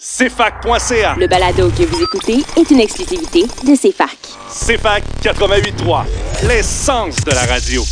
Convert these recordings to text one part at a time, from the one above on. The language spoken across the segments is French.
CFAC.ca. Le balado que vous écoutez est une exclusivité de CFAC. CFAC 88.3, l'essence de la radio.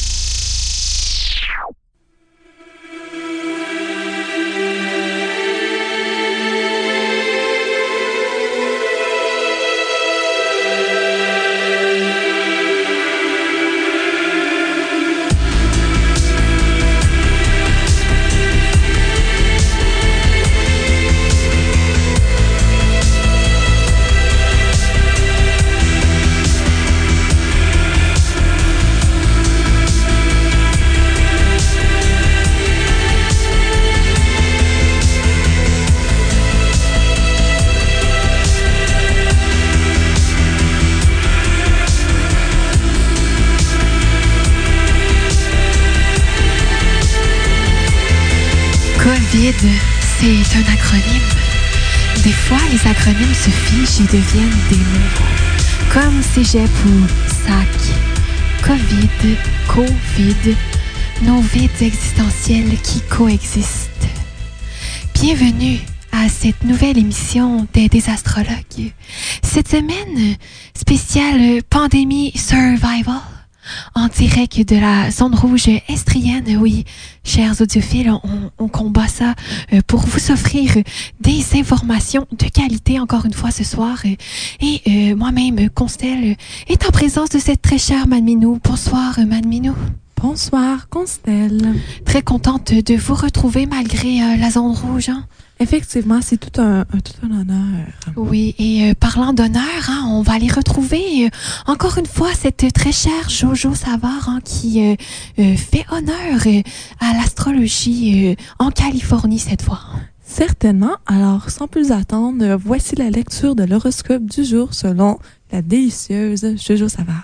COVID, c'est un acronyme. Des fois, les acronymes se figent et deviennent des mots. Comme cégep ou SAC. COVID, Covid, nos vides existentiels qui coexistent. Bienvenue à cette nouvelle émission des astrologues. Cette semaine, spéciale pandémie survival. En direct de la zone rouge estrienne, oui, chers audiophiles, on combat ça pour vous offrir des informations de qualité encore une fois ce soir. Et moi-même, Constelle, est en présence de cette très chère Mad Minou. Bonsoir, Mad Minou. Bonsoir, Constelle. Très contente de vous retrouver malgré la zone rouge, hein? Effectivement, c'est tout un honneur. Oui, et parlant d'honneur, hein, on va aller retrouver encore une fois cette très chère Jojo Savard, hein, qui fait honneur à l'astrologie en Californie cette fois. Certainement. Alors, sans plus attendre, voici la lecture de l'horoscope du jour selon la délicieuse Jojo Savard.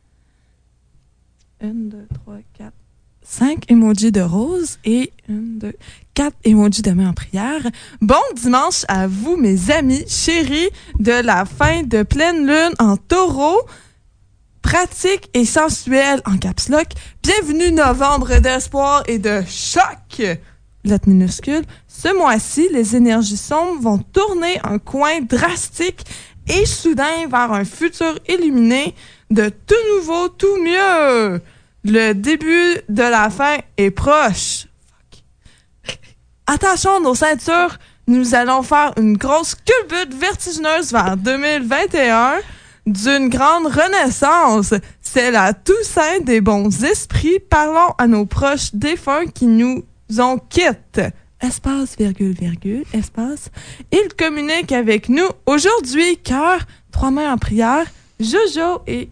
1, 2, 3, 4, 5 emojis de rose et 1, 2, 4 emojis de main en prière. Bon dimanche à vous, mes amis chéris de la fin de pleine lune en taureau. Pratique et sensuel en caps lock. Bienvenue novembre d'espoir et de choc. Lettre minuscule. Ce mois-ci, les énergies sombres vont tourner un coin drastique et soudain vers un futur illuminé de tout nouveau, tout mieux. Le début de la fin est proche. Attachons nos ceintures, nous allons faire une grosse culbute vertigineuse vers 2021 d'une grande renaissance. C'est la Toussaint des bons esprits. Parlons à nos proches défunts qui nous ont quittés. Espace, virgule, virgule, espace. Ils communiquent avec nous aujourd'hui, cœur, 3 mains en prière, Jojo et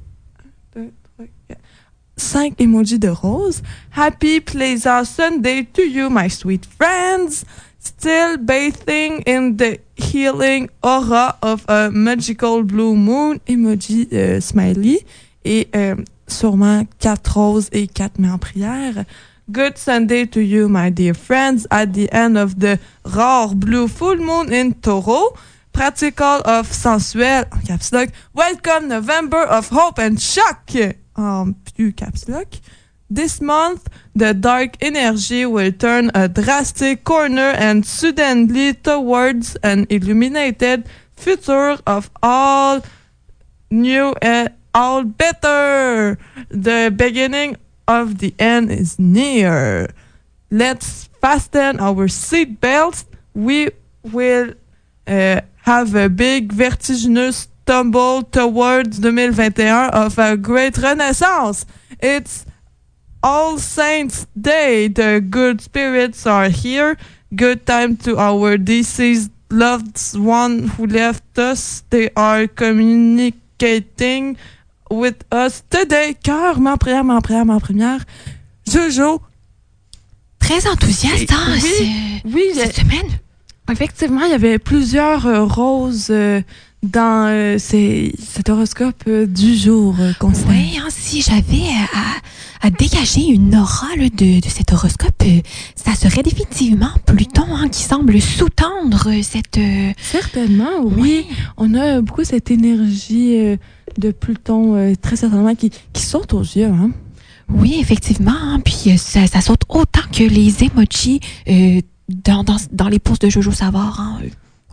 5 emojis de rose. Happy Pleasant Sunday to you, my sweet friends. Still bathing in the healing aura of a magical blue moon. Emoji smiley. Et sûrement 4 roses et 4 mains en prière. Good Sunday to you, my dear friends. At the end of the rare blue full moon in Taureau. Practical of sensuel. En caps lock. Welcome November of hope and shock. Plus caps lock. This month, the dark energy will turn a drastic corner and suddenly towards an illuminated future of all new and all better. The beginning of the end is near. Let's fasten our seat belts. We will have a big vertiginous tumble towards 2021 of a great renaissance. It's All Saints Day. The good spirits are here. Good time to our deceased loved one who left us. They are communicating with us today. Cœur, ma première. Jojo. Très enthousiaste, hein, oui, cette semaine. Effectivement, il y avait plusieurs roses dans cet horoscope du jour, Constance. Oui, hein, si j'avais à dégager une aura là, de cet horoscope, ça serait définitivement Pluton, hein, qui semble sous-tendre cette... Certainement, oui. On a beaucoup cette énergie de Pluton, très certainement, qui saute aux yeux, hein. Oui, effectivement, hein, puis ça saute autant que les emojis dans les posts de Jojo Savard, hein. Oui.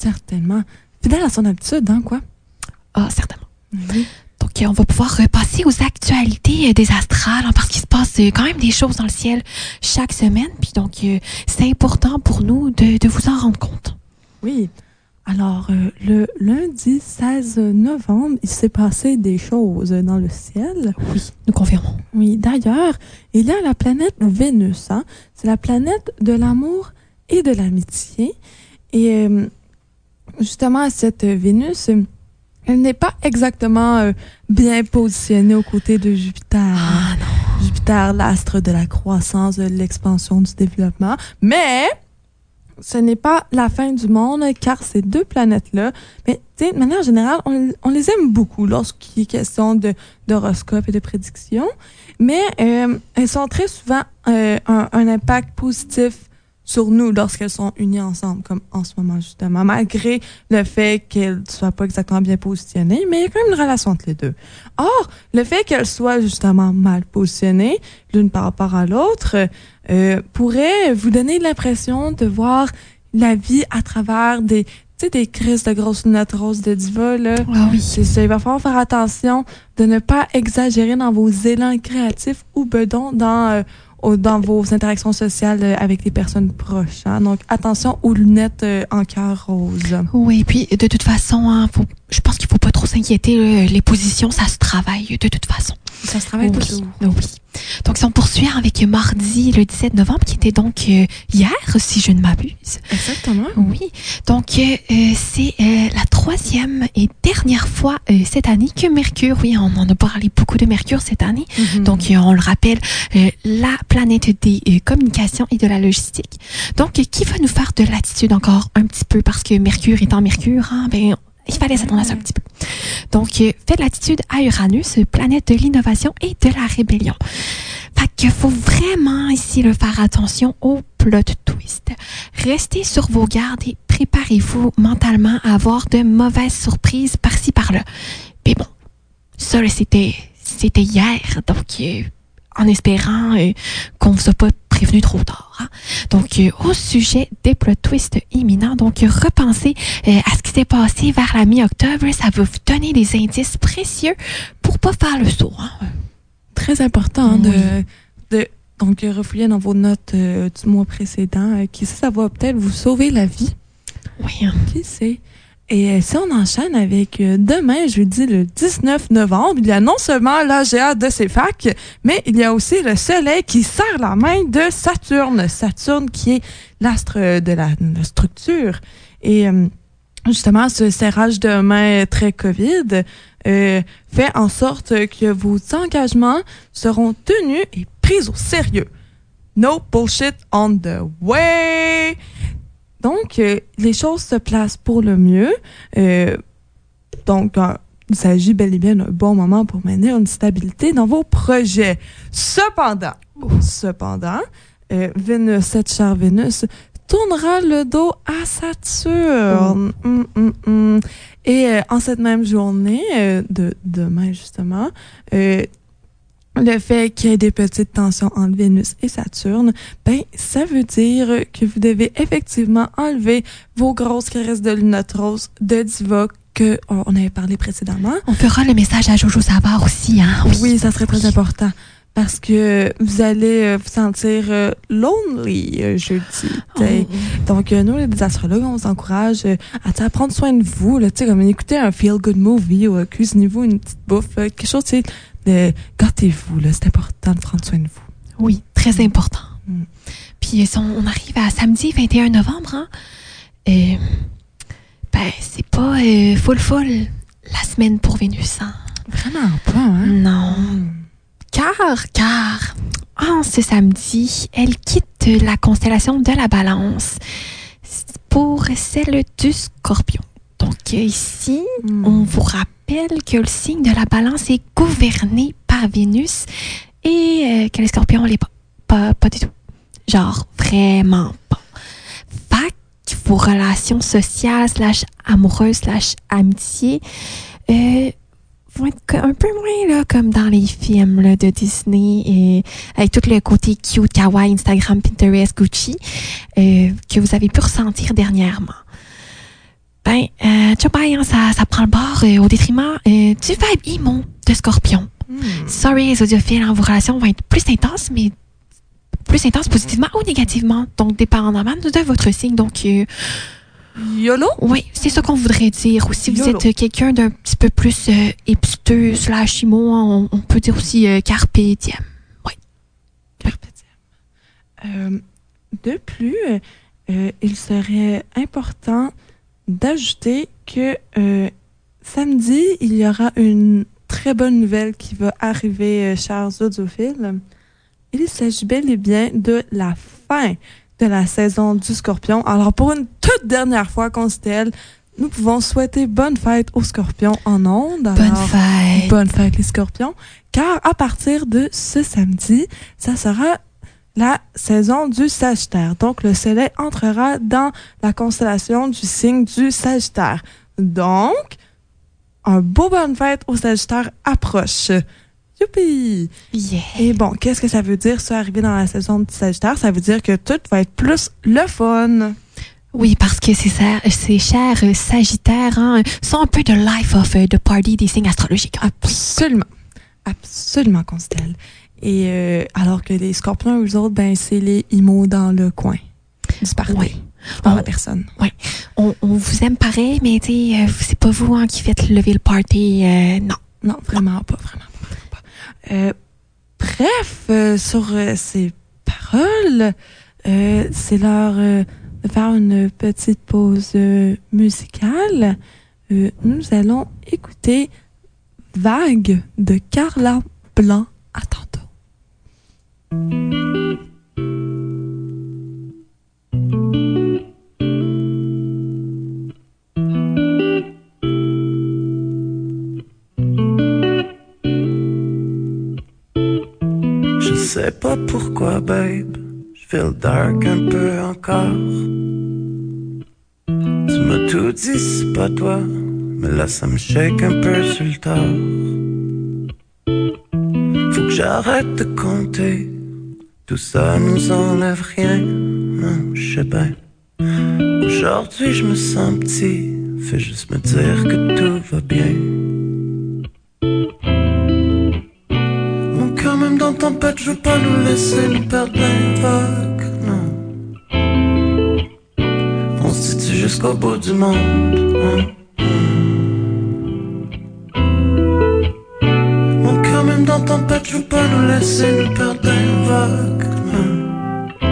Certainement. Fidèle à son habitude, hein, quoi? Ah, certainement. Oui. Donc, on va pouvoir passer aux actualités des astrales, hein, parce qu'il se passe quand même des choses dans le ciel chaque semaine. Puis donc, c'est important pour nous de vous en rendre compte. Oui. Alors, le lundi 16 novembre, il s'est passé des choses dans le ciel. Oui, nous confirmons. Oui, d'ailleurs, il y a la planète Vénus. Hein? C'est la planète de l'amour et de l'amitié. Et justement, cette Vénus, elle n'est pas exactement bien positionnée aux côtés de Jupiter. Ah non. Jupiter, l'astre de la croissance, de l'expansion, du développement. Mais ce n'est pas la fin du monde, car ces deux planètes-là, mais tu sais, de manière générale, on les aime beaucoup lorsqu'il est question d'horoscope et de prédiction, mais elles sont très souvent un impact positif sur nous lorsqu'elles sont unies ensemble, comme en ce moment justement, malgré le fait qu'elles ne soient pas exactement bien positionnées, mais il y a quand même une relation entre les deux. Or, le fait qu'elles soient justement mal positionnées, l'une par rapport à l'autre, pourrait vous donner l'impression de voir la vie à travers des crises de grosses lunettes roses de diva, là. Ah oui. C'est ça. Il va falloir faire attention de ne pas exagérer dans vos élans créatifs ou bedons dans vos interactions sociales avec les personnes proches. Hein? Donc, attention aux lunettes en cœur rose. Oui, puis de toute façon, hein, je pense qu'il faut pas trop s'inquiéter. Les positions, ça se travaille de toute façon. Ça se travaille toujours. Oui. Donc, si on poursuit avec mardi, le 17 novembre, qui était donc hier, si je ne m'abuse. Exactement. Oui. Donc, c'est la 3e et dernière fois cette année que Mercure, oui, on en a parlé beaucoup de Mercure cette année. Mm-hmm. Donc, on le rappelle, la planète des communications et de la logistique. Donc, qui va nous faire de l'attitude encore un petit peu, parce que Mercure étant Mercure, hein, ben, il fallait s'attendre à ça un petit peu. Donc, fait de l'attitude à Uranus, planète de l'innovation et de la rébellion. Fait qu'il faut vraiment ici faire attention au plot twist. Restez sur vos gardes et préparez-vous mentalement à avoir de mauvaises surprises par-ci par-là. Mais bon, ça, c'était hier, donc en espérant qu'on ne vous a pas prévenu trop tard. Hein? Donc, au sujet des plot twists imminents, donc repensez à ce qui s'est passé vers la mi-octobre. Ça va vous donner des indices précieux pour pas faire le saut. Hein? Très important oui. donc refouiller dans vos notes du mois précédent. Qui sait, ça va peut-être vous sauver la vie. Oui. Hein. Qui sait? Et si on enchaîne avec demain, jeudi le 19 novembre, il y a non seulement l'AGA de CFAC, mais il y a aussi le Soleil qui serre la main de Saturne. Saturne qui est l'astre de la structure. Et justement, ce serrage de main très COVID fait en sorte que vos engagements seront tenus et pris au sérieux. No bullshit on the way! Donc, les choses se placent pour le mieux. Donc, il s'agit bel et bien d'un bon moment pour maintenir une stabilité dans vos projets. Cependant, Vénus, cette chère Vénus, tournera le dos à Saturne. Et en cette même journée de demain, justement, le fait qu'il y ait des petites tensions entre Vénus et Saturne, ben, ça veut dire que vous devez effectivement enlever vos grosses caresses de lunettes roses de diva qu'on avait parlé précédemment. On fera le message à Jojo Savard aussi, hein? Oui, ça serait très important. Parce que vous allez vous sentir lonely jeudi. Donc, nous, les astrologues, on vous encourage à prendre soin de vous. Là, comme écouter un feel-good movie ou cuisinez-vous une petite bouffe. Quelque chose, tu sais, gâtez-vous. Là, c'est important de prendre soin de vous. Oui, très important. Puis, on arrive à samedi 21 novembre. Hein? Ben, c'est pas full la semaine pour Vénus. Hein? Vraiment pas, hein? Non. Car, en ce samedi, elle quitte la constellation de la Balance pour celle du Scorpion. Donc ici, on vous rappelle que le signe de la Balance est gouverné par Vénus et que le Scorpion l'est pas du tout. Genre, vraiment pas. Fait que vos relations sociales / amoureuses / amitié vont être un peu moins là, comme dans les films là, de Disney et avec tout le côté cute, kawaii, Instagram, Pinterest, Gucci que vous avez pu ressentir dernièrement. Chobai, hein, ça prend le bord au détriment du vibe emo de Scorpion. Sorry, les audiophiles, hein, vos relations vont être plus intenses, mais plus intenses positivement ou négativement, donc dépendamment de votre signe. Donc, YOLO? Oui, c'est ça qu'on voudrait dire. Ou si vous YOLO. êtes quelqu'un d'un petit peu plus hipster / emo, hein, on peut dire aussi carpe diem. Oui. Carpe diem. De plus, il serait important d'ajouter que samedi, il y aura une très bonne nouvelle qui va arriver, chers audiophiles. Il s'agit bel et bien de la fin de la saison du Scorpion. Alors, pour une toute dernière fois, Constelle, nous pouvons souhaiter bonne fête aux Scorpions en ondes. Alors, Bonne fête. bonne fête, les Scorpions. Car à partir de ce samedi, ça sera la saison du Sagittaire. Donc, le soleil entrera dans la constellation du signe du Sagittaire. Donc, un beau bonne fête au Sagittaire approche. Youpi! Yeah. Et bon, qu'est-ce que ça veut dire, ça, arriver dans la saison du Sagittaire? Ça veut dire que tout va être plus le fun. Oui, parce que ces chers Sagittaires hein, sont un peu de life of the party des signes astrologiques. Absolument. Absolument, Constelle. Et alors que les Scorpions, eux autres, ben, c'est les imos dans le coin du party. Oui. Par la personne. Oui. On vous aime pareil, mais c'est pas vous hein, qui faites lever le party. Non. Non, vraiment pas. Bref, sur ces paroles, c'est l'heure de faire une petite pause musicale. Nous allons écouter Vague de Carla Blanc. À tantôt. Je sais pas pourquoi, babe, je feel dark un peu encore. Tu m'as tout dit, c'est pas toi, mais là ça me shake un peu sur le tard. Faut que j'arrête de compter, tout ça nous enlève rien, non, je sais bien. Aujourd'hui je me sens petit, fais juste me dire que tout va bien. Mon cœur même dans tempête, je veux pas nous laisser nous perdre l'invoque, non. On se dit jusqu'au bout du monde, Mon cœur même dans tempête, je veux pas nous laisser nous perdre l'invoque, non.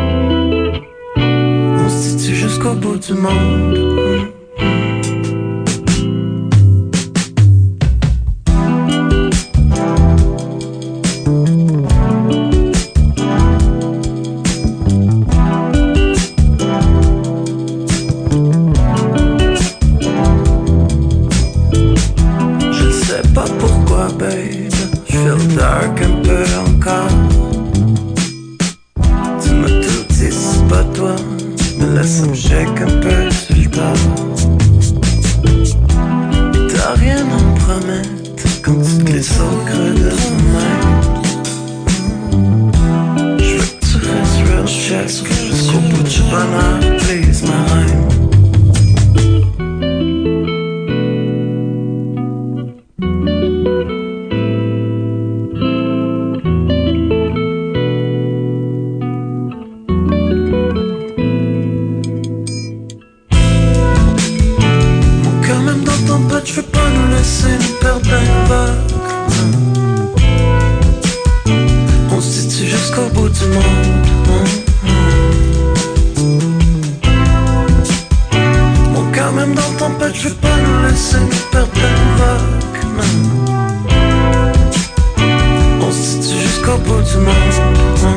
On se dit jusqu'au bout du monde, dark un peu encore. Tu m'as tout dit, c'est pas toi, mais là ça me shake un peu sur le tard. T'as rien à me promettre quand tu te glisses au creux de ma main. J'veux que tu restes real shit jusqu'au bout du bonheur, please ma reine. Je veux pas nous laisser nous perdre l'invoque. On se dit jusqu'au bout du monde. Mon cœur même dans tempête, je veux pas nous laisser nous perdre l'invoque. On se dit jusqu'au bout du monde.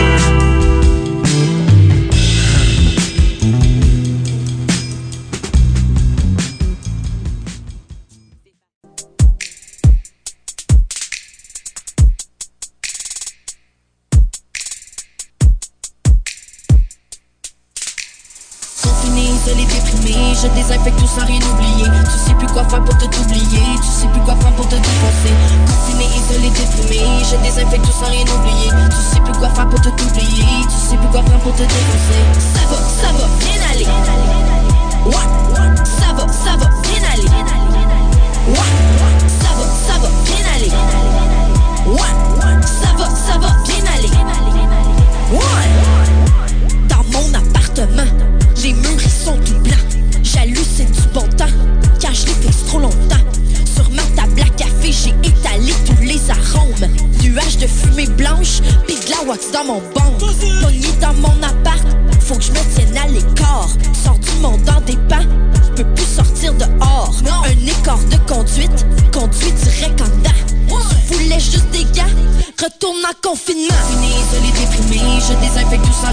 Je désinfecte tout sans rien oublier. Tu sais plus quoi faire pour te t'oublier. Tu sais plus quoi faire pour te défoncer. Confiné, isolé, déprimé. Je désinfecte tout sans rien oublier. Tu sais plus quoi faire pour te t'oublier. Tu sais plus quoi faire pour te défoncer. Ça va bien aller. What? Ça va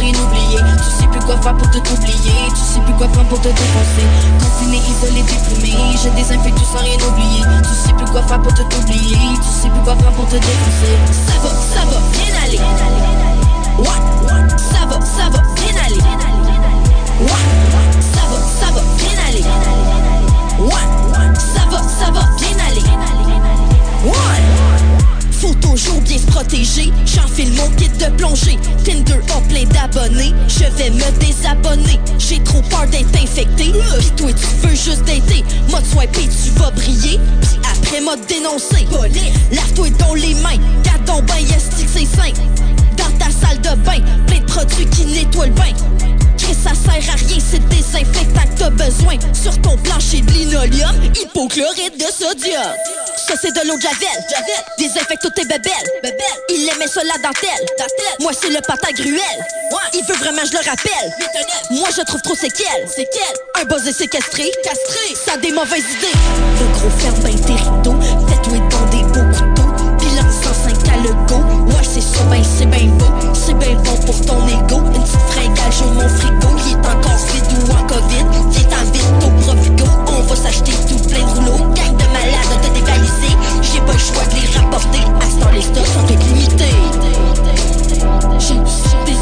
rien oublier. Tu sais plus quoi faire pour te t'oublier. Tu sais plus quoi faire pour te défoncer. Confiné, isolé, déprimé, je désinfecte tout sans rien oublier. Tu sais plus quoi faire pour te t'oublier. Tu sais plus quoi faire pour te défoncer. Ça va, bien aller. Ouais, ça va, bien aller. Ouais, ça va, bien aller. Ouais, ça va, bien aller. Ouais. Faut toujours bien se protéger. J'enfile mon kit de plongée. Tinder a plein d'abonnés. Je vais me désabonner. J'ai trop peur d'être infecté. Pis toi tu veux juste dater. M'a swipé, tu vas briller. Pis après m'a dénoncé. Lave-toi dans les mains. Garde ton bain, yestique c'est sain. Dans ta salle de bain, plein de produits qui nettoient le bain. Chris, ça sert à rien, c'est désinfectant que t'as besoin. Sur ton plancher de linoleum, hypochlorite de sodium. Ça c'est de l'eau de Javel. Désinfecte toutes tes bébelles. Il aimait ça la dentelle. Moi c'est le pâte à gruelle. Il veut vraiment je le rappelle. Moi je trouve trop séquelles. Un buzzé séquestré. Ça a des mauvaises idées. Le gros ferme ben tes rideaux. Fais-toi dans des beaux couteaux. Bilan 105 à le go. Ouais c'est ça ben c'est ben beau. C'est ben bon pour ton ego. Une petite fringale sur mon frigo. Il est encore vide ou en COVID. Viens vite au Provigo. On va s'acheter tout plein de rouleaux. Gang de malades de dévalisé. J'ai pas le choix de les rapporter. À ce temps les stocks sont toutes limités. J'ai des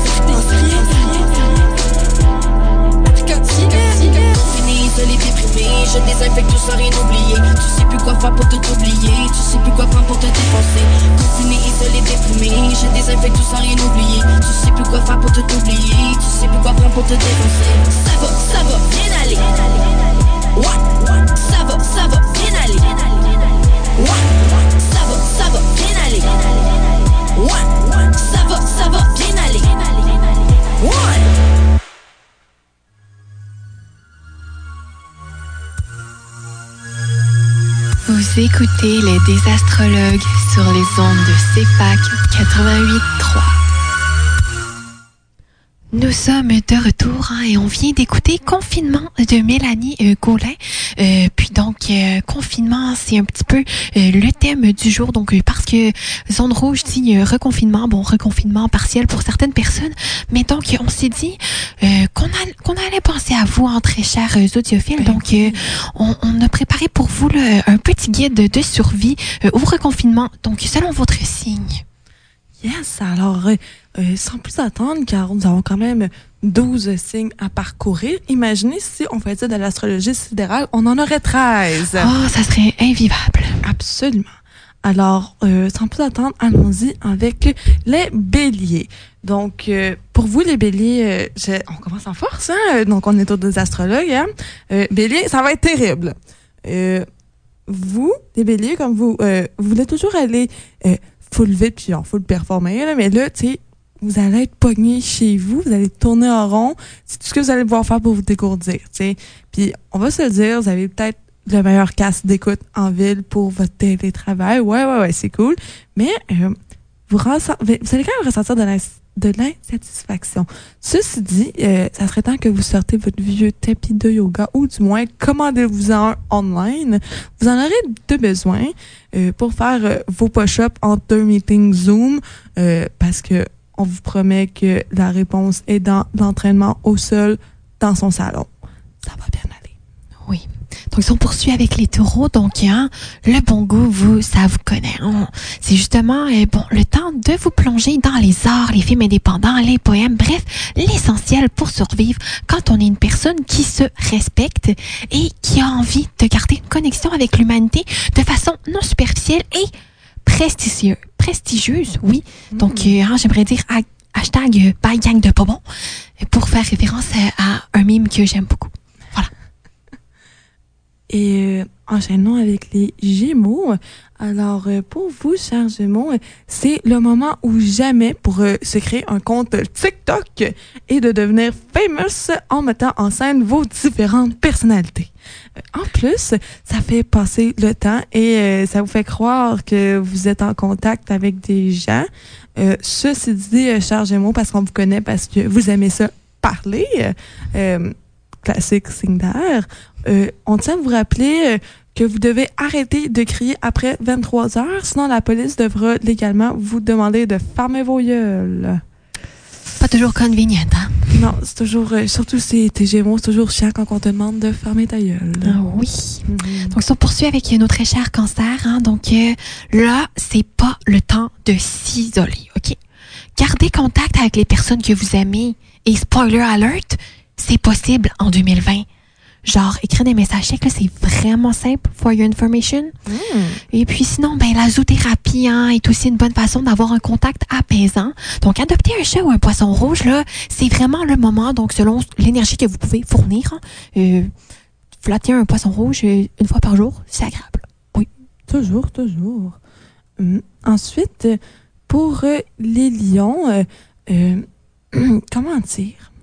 Confiné, isolé, déprimé, je désinfecte tout sans rien oublier. Tu sais plus quoi faire pour te t'oublier. Tu sais plus quoi faire pour te défoncer. Confiné, isolé, déprimé, je désinfecte tout sans rien oublier. Tu sais plus quoi faire pour te t'oublier. Tu sais plus quoi faire pour te défoncer. Ça va, bien aller. Ouais, ça va, bien aller. Ouais, ça va, bien aller. Ouais, ça va, bien aller. Ouais. Vous écoutez les Désastrologues sur les ondes de CFAC 88.3. Nous sommes de retour et on vient d'écouter Confinement de Mélanie Gaulin. Puis donc, confinement, c'est un petit peu le thème du jour. Donc, parce que Zone Rouge dit reconfinement, reconfinement partiel pour certaines personnes. Mais donc, on s'est dit qu'on allait penser à vous, très chers audiophiles. Donc, on a préparé pour vous un petit guide de survie au reconfinement. Donc, selon votre signe. Yes, alors, sans plus attendre, car nous avons quand même 12 signes à parcourir. Imaginez si on faisait de l'astrologie sidérale, on en aurait 13. Oh, ça serait invivable. Absolument. Alors, sans plus attendre, allons-y avec les béliers. Donc, pour vous, les béliers, on commence en force, hein? Donc, on est tous des astrologues, hein? Bélier, ça va être terrible. Vous, les béliers, comme vous voulez toujours aller full vite, puis full performer, là, mais là, tu sais, vous allez être pogné chez vous, vous allez tourner en rond, c'est tout ce que vous allez pouvoir faire pour vous dégourdir, tu sais. Puis, on va se le dire, vous avez peut-être le meilleur casque d'écoute en ville pour votre télétravail. Ouais, c'est cool. Mais, vous allez quand même ressentir de l'insatisfaction. Ceci dit, ça serait temps que vous sortez votre vieux tapis de yoga ou du moins commandez-vous un online. Vous en aurez de besoin pour faire vos push-ups en 2 meetings Zoom parce que on vous promet que la réponse est dans l'entraînement au sol dans son salon. Ça va bien aller. Oui. Donc, si on poursuit avec les taureaux, donc, le bon goût, ça vous connaît. C'est justement, le temps de vous plonger dans les arts, les films indépendants, les poèmes, bref, l'essentiel pour survivre quand on est une personne qui se respecte et qui a envie de garder une connexion avec l'humanité de façon non superficielle et prestigieuse, oui. Donc, j'aimerais dire hashtag by gang de pas bon pour faire référence à un mime que j'aime beaucoup. Voilà. Et enchaînons avec les Gémeaux. Alors, pour vous, chers Gémeaux, c'est le moment ou jamais pour se créer un compte TikTok et de devenir famous en mettant en scène vos différentes personnalités. En plus, ça fait passer le temps et ça vous fait croire que vous êtes en contact avec des gens. Ceci dit, chers Gémeaux, parce qu'on vous connaît, parce que vous aimez ça parler, classique signe d'air, on tient à vous rappeler que vous devez arrêter de crier après 23 heures, sinon la police devra légalement vous demander de fermer vos gueules. Pas toujours convenient, hein? Non, c'est toujours, surtout si t'es Gémeaux, c'est toujours chiant quand on te demande de fermer ta gueule. Oui. Donc, si on poursuit avec nos très chers cancers, hein, donc là, c'est pas le temps de s'isoler, OK? Gardez contact avec les personnes que vous aimez. Et spoiler alert, c'est possible en 2020. Genre, écrire des messages chèques, là, c'est vraiment simple, for your information. Et puis sinon, ben, la zoothérapie, hein, est aussi une bonne façon d'avoir un contact apaisant. Donc, adopter un chat ou un poisson rouge, là, c'est vraiment le moment, donc, selon l'énergie que vous pouvez fournir, hein, flatter un poisson rouge une fois par jour, c'est agréable. Oui. Toujours. Ensuite, pour les lions, comment dire?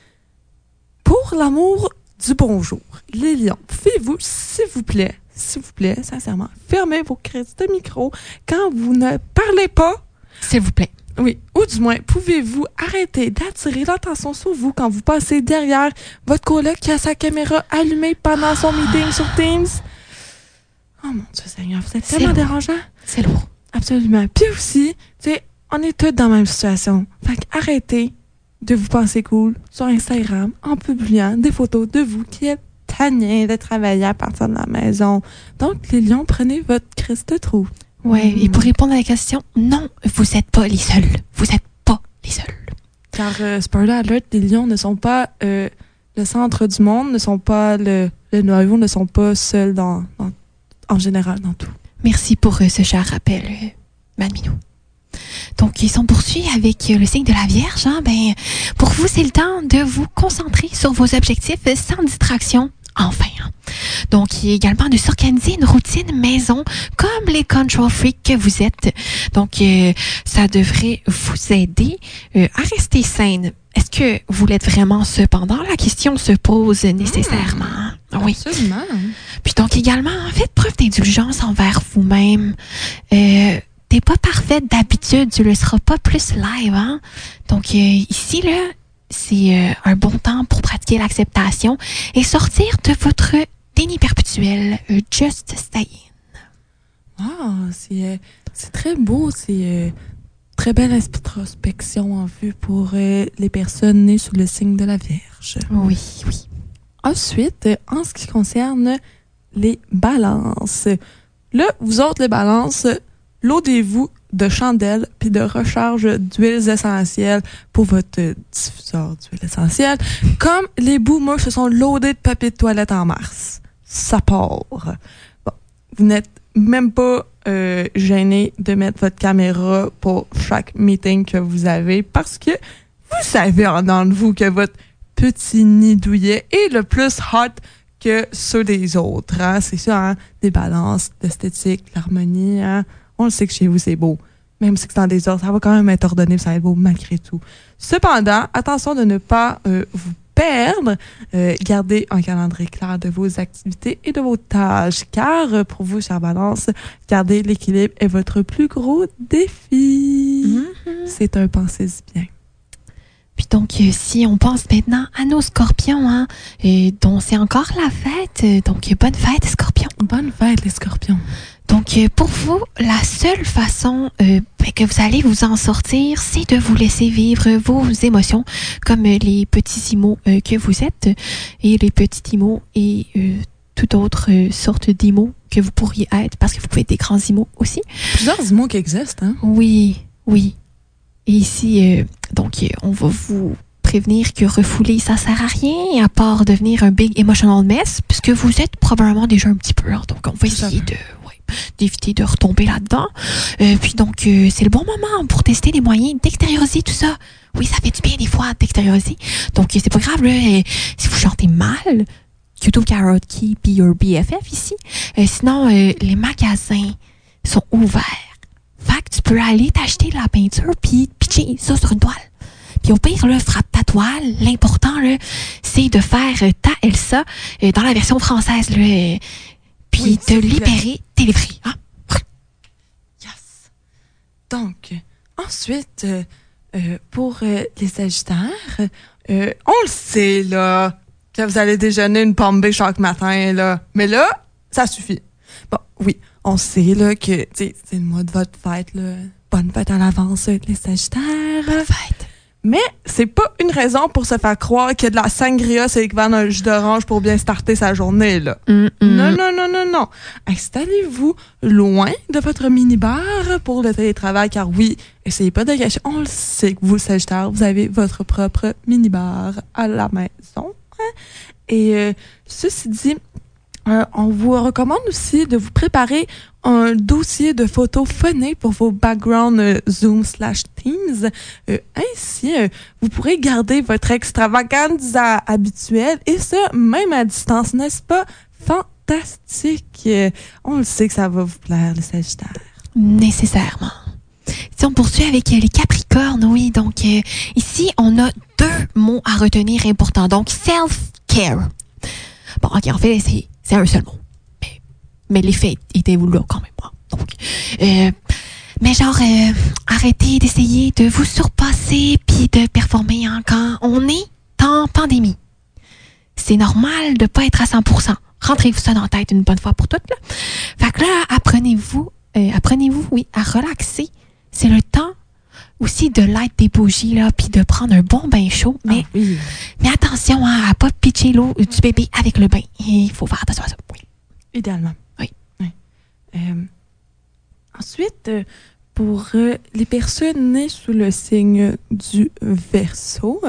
Pour l'amour du bonjour, les lions, pouvez-vous, s'il vous plaît, sincèrement, fermer vos crises de micro quand vous ne parlez pas? S'il vous plaît. Oui, ou du moins, pouvez-vous arrêter d'attirer l'attention sur vous quand vous passez derrière votre coloc qui a sa caméra allumée pendant son meeting sur Teams? Oh mon Dieu Seigneur, vous êtes tellement dérangeant. C'est lourd. Absolument. Puis aussi, tu sais, on est tous dans la même situation. Fait qu'arrêtez de vous penser cool sur Instagram en publiant des photos de vous qui êtes tannés de travailler à partir de la maison. Donc, les lions, prenez votre crise de trou. Ouais, et pour répondre à la question, non, vous n'êtes pas les seuls. Vous n'êtes pas les seuls. Car, spoiler alert, les lions ne sont pas le centre du monde, ne sont pas le noyau, ne sont pas seuls en général dans tout. Merci pour ce cher rappel, Madame Minou. Donc, si on poursuit avec le signe de la Vierge, hein, ben, pour vous, c'est le temps de vous concentrer sur vos objectifs sans distraction. Enfin. Hein. Donc, il y a également de s'organiser une routine maison comme les control freaks que vous êtes. Donc, ça devrait vous aider à rester saine. Est-ce que vous l'êtes vraiment? Cependant, la question se pose nécessairement. Oui. Absolument. Puis donc, également, faites preuve d'indulgence envers vous-même. T'es pas parfaite d'habitude, tu le seras pas plus live, hein? Donc, ici, là, c'est un bon temps pour pratiquer l'acceptation et sortir de votre déni perpétuel. Just stay in. Ah, c'est très beau, c'est très belle introspection en vue pour les personnes nées sous le signe de la Vierge. Oui. Ensuite, en ce qui concerne les balances, là, vous autres, les balances, loadez-vous de chandelles puis de recharge d'huiles essentielles pour votre diffuseur d'huile essentielle. Comme les boomers se sont loadés de papier de toilette en mars. Ça part. Bon, vous n'êtes même pas gêné de mettre votre caméra pour chaque meeting que vous avez parce que vous savez en dedans de vous que votre petit nid douillet est le plus hot que ceux des autres. Hein? C'est ça, hein? Des balances, l'esthétique, l'harmonie, hein? On le sait que chez vous, c'est beau. Même si c'est dans des ordres, ça va quand même être ordonné, ça va être beau malgré tout. Cependant, attention de ne pas vous perdre. Gardez un calendrier clair de vos activités et de vos tâches. Car pour vous, chère Balance, garder l'équilibre est votre plus gros défi. C'est un pensez-y bien. Puis donc, si on pense maintenant à nos scorpions, hein, dont c'est encore la fête, donc bonne fête, scorpions. Bonne fête, les scorpions. Donc, pour vous, la seule façon que vous allez vous en sortir, c'est de vous laisser vivre vos émotions, comme les petits imos que vous êtes, et les petits imos et toute autre sorte d'imos que vous pourriez être, parce que vous pouvez être des grands imos aussi. Plusieurs imos qui existent, hein? Oui. Et ici, donc, on va vous prévenir que refouler, ça sert à rien, à part devenir un big emotional mess, puisque vous êtes probablement déjà un petit peu. Hein, donc, on va essayer d'éviter de retomber là-dedans. Puis donc, c'est le bon moment pour tester les moyens d'extérioriser tout ça. Oui, ça fait du bien des fois d'extérioriser. Donc, c'est pas grave, là, si vous chantez mal, YouTube Karaoke, be your BFF ici. Sinon, les magasins sont ouverts. Fait que tu peux aller t'acheter de la peinture puis pitcher ça sur une toile. Puis au pire, là, frappe ta toile. L'important, là, c'est de faire ta Elsa dans la version française, là. Puis te libérer, délivrer. Hein? Yes. Donc, ensuite, pour les Sagittaires, on le sait, là, que vous allez déjeuner une pomme B chaque matin, là. Mais là, ça suffit. Bon, oui, on sait, là, que, tu sais, c'est le mois de votre fête, là. Bonne fête à l'avance, les Sagittaires. Bonne fête. Mais c'est pas une raison pour se faire croire que de la sangria, c'est équivalent d'un jus d'orange pour bien starter sa journée, là. Non. Installez-vous loin de votre minibar pour le télétravail, car oui, essayez pas de gâcher. On le sait que vous, le Sagittaire, vous avez votre propre minibar à la maison. Hein? Et ceci dit, on vous recommande aussi de vous préparer un dossier de photos phonées pour vos backgrounds Zoom/Teams. Ainsi, vous pourrez garder votre extravaganza habituelle et ce, même à distance. N'est-ce pas fantastique? On le sait que ça va vous plaire, les Sagittaires. Nécessairement. Si on poursuit avec les Capricornes, oui, donc ici, on a 2 mots à retenir importants. Donc, self-care. Bon, OK, en fait, c'est un seul mot. Mais l'effet était là quand même. Donc, mais genre, arrêtez d'essayer de vous surpasser puis de performer quand on est en pandémie. C'est normal de pas être à 100%. Rentrez-vous ça dans la tête une bonne fois pour toutes, là. Fait que là, apprenez-vous, oui, à relaxer. C'est le temps aussi de light des bougies, là, puis de prendre un bon bain chaud. Mais, mais attention à pas pitcher l'eau du bébé avec le bain. Il faut faire attention à ça. Oui. Idéalement. Oui. Ensuite, pour les personnes nées sous le signe du Verseau,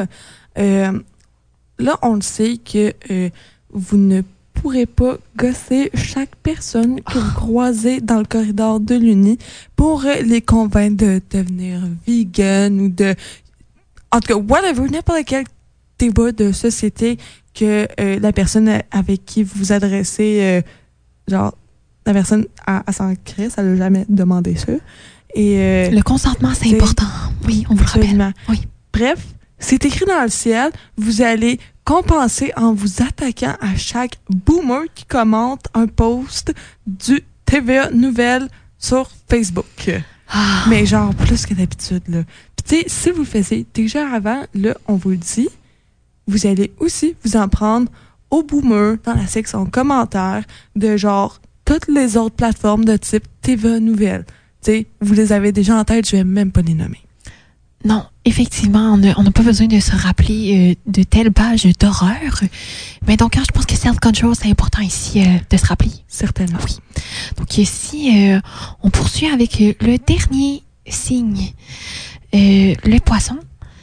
là, on le sait que vous ne pourrez pas gosser chaque personne que vous croisez dans le corridor de l'Uni pour les convaincre de devenir vegan ou de... En tout cas, whatever, n'importe quel débat de société que la personne avec qui vous vous adressez, genre, la personne à s'en créer, ça l'a jamais demandé ça. Et, le consentement, c'est important. Oui, on vous le rappelle. Oui. Bref, c'est écrit dans le ciel. Vous allez compenser en vous attaquant à chaque boomer qui commente un post du TVA Nouvelles sur Facebook. Mais genre, plus que d'habitude, là. Puis tu sais, si vous le faisiez déjà avant, là, on vous le dit, vous allez aussi vous en prendre aux boomers dans la section commentaires de genre toutes les autres plateformes de type TVA Nouvelles. Tu sais, vous les avez déjà en tête, je vais même pas les nommer. Non, effectivement, on n'a pas besoin de se rappeler de telles pages d'horreur. Mais donc, je pense que self-control, c'est important ici de se rappeler. Certainement. Oui. Donc ici, on poursuit avec le dernier signe, le poisson.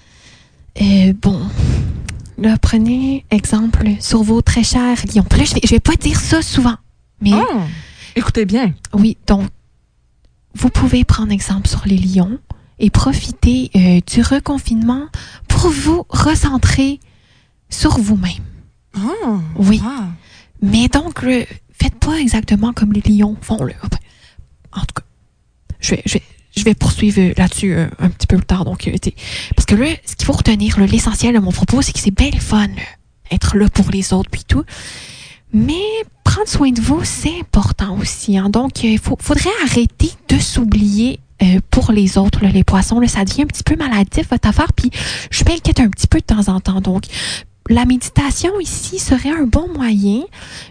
Bon, là, prenez exemple sur vos très chers lions. Là, je vais pas dire ça souvent, mais... Oh, écoutez bien. Oui, donc, vous pouvez prendre exemple sur les lions et profiter du reconfinement pour vous recentrer sur vous-même. Oh, oui. Wow. Mais donc, faites pas exactement comme les lions font. Là. En tout cas, je vais poursuivre là-dessus un petit peu plus tard. Donc, parce que là, ce qu'il faut retenir, l'essentiel de mon propos, c'est que c'est bien le fun, là, être là pour les autres puis tout. Mais prendre soin de vous, c'est important aussi. Hein. Donc, il faudrait arrêter de s'oublier pour les autres, là, les poissons. Là, ça devient un petit peu maladif, votre affaire. Puis, je m'inquiète un petit peu de temps en temps. Donc, la méditation ici serait un bon moyen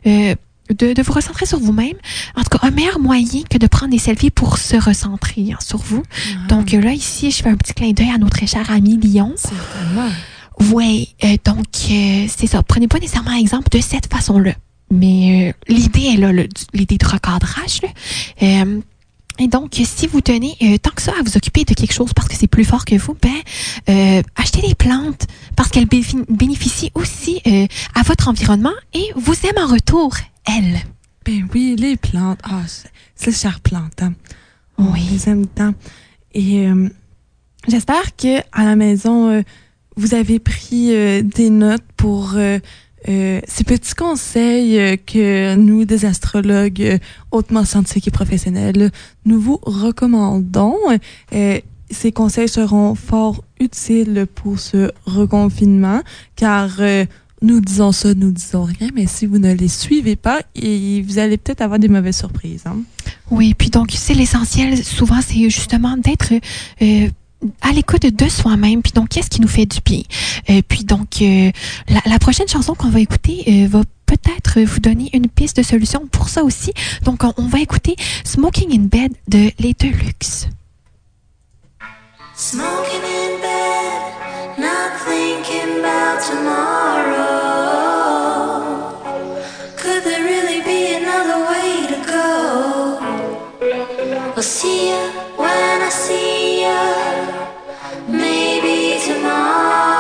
de vous recentrer sur vous-même. En tout cas, un meilleur moyen que de prendre des selfies pour se recentrer sur vous. Donc là, ici, je fais un petit clin d'œil à nos très chers amis Lion. Certainement. Oui, donc c'est ça. Prenez pas nécessairement exemple de cette façon-là. Mais l'idée est là, l'idée de recadrage. Là. Et donc, si vous tenez tant que ça à vous occuper de quelque chose parce que c'est plus fort que vous, achetez des plantes parce qu'elles bénéficient aussi à votre environnement et vous aiment en retour, elles. Ben oui, les plantes. Ah, c'est chères plantes. Hein. Oui. On les aime tant. Et j'espère que à la maison, vous avez pris des notes pour ces petits conseils que nous, des astrologues hautement scientifiques et professionnels, nous vous recommandons. Ces conseils seront fort utiles pour ce reconfinement, car nous disons ça, nous disons rien, mais si vous ne les suivez pas, vous allez peut-être avoir des mauvaises surprises. Hein? Oui, puis donc, c'est l'essentiel, souvent, c'est justement d'être... à l'écoute de soi-même, puis donc qu'est-ce qui nous fait du bien. Puis donc la prochaine chanson qu'on va écouter va peut-être vous donner une piste de solution pour ça aussi. Donc on va écouter Smoking in Bed de Les Deluxe. Smoking in bed, not thinking about tomorrow. Could there really be another way to go? I'll see ya when I see ya. Maybe tomorrow.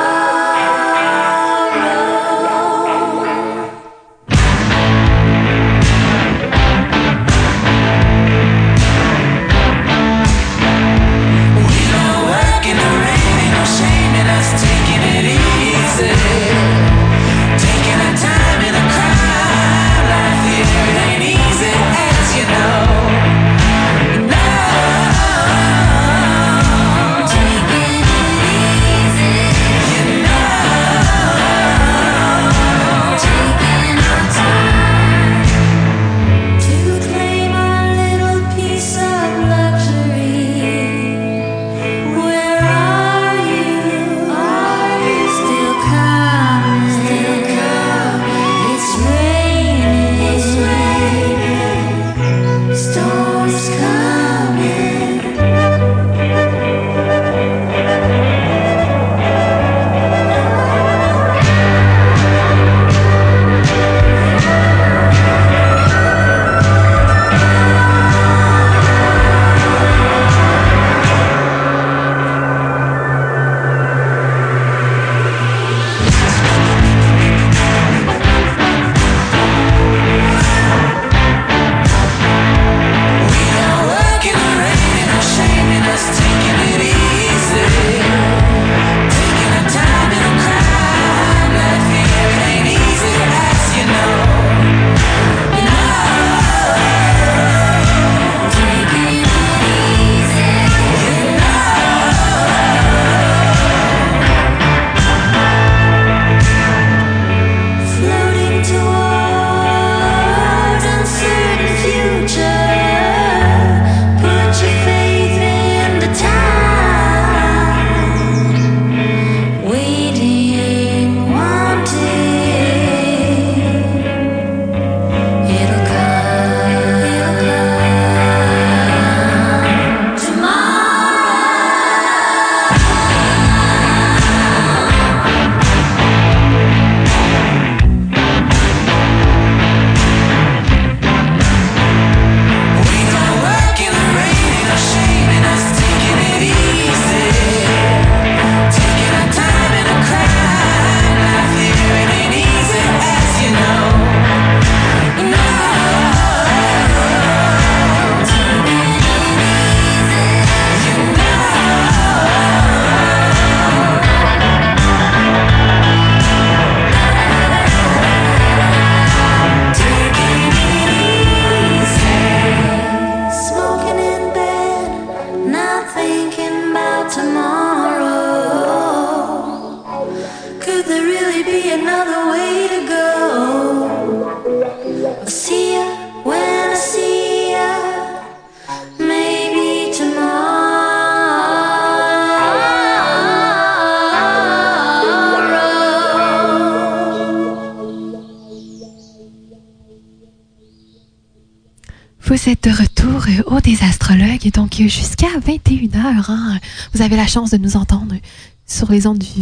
Vous êtes de retour au Désastrologue, donc jusqu'à 21h. Vous avez la chance de nous entendre sur les ondes du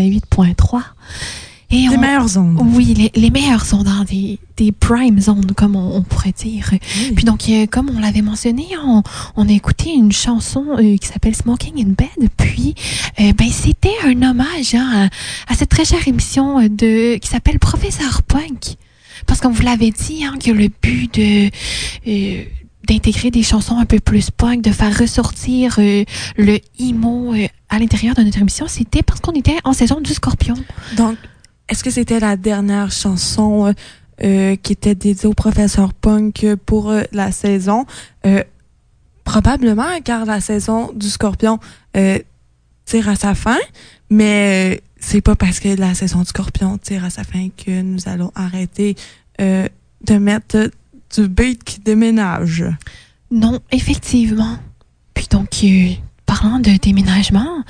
88.3. Et les meilleures ondes. Oui, les meilleures ondes, des prime zones, comme on pourrait dire. Oui. Puis donc, comme on l'avait mentionné, on a écouté une chanson qui s'appelle Smoking in Bed. Puis, c'était un hommage à cette très chère émission qui s'appelle Professeur Punk. Parce qu'on vous l'avait dit, que le but d'intégrer des chansons un peu plus punk, de faire ressortir le emo à l'intérieur de notre émission, c'était parce qu'on était en saison du Scorpion. Donc, est-ce que c'était la dernière chanson qui était dédiée au professeur Punk pour la saison? Probablement, car la saison du Scorpion tire à sa fin, mais c'est pas parce que la saison du Scorpion tire à sa fin que nous allons arrêter de mettre du beat qui déménage. Non, effectivement. Puis donc, parlant de déménagement,